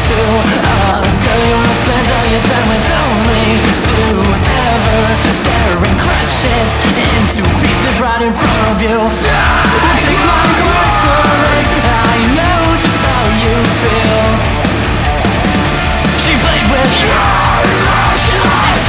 to a girl you wanna spend all your time with, only to ever tear and crush it into pieces right in front of you. Take my word for it, I know just how you feel. She played with your emotions.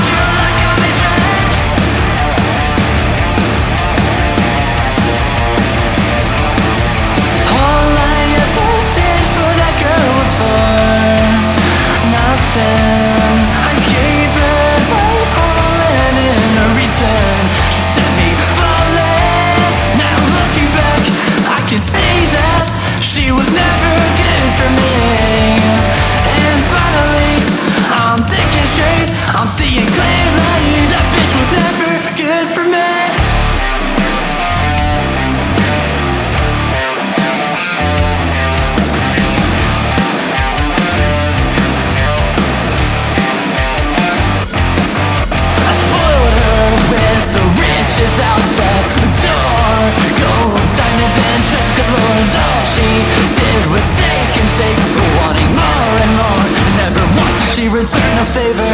All I ever did for that girl was for nothing. I gave her my all and in return she sent me falling. Now looking back, I can see that she was never good for me. And finally, I'm thinking straight, I'm seeing clearly, that bitch was never good for me. Out the door, gold diamonds and treasure galore, and all she did was take and take, wanting more and more. Never once did she return a favor.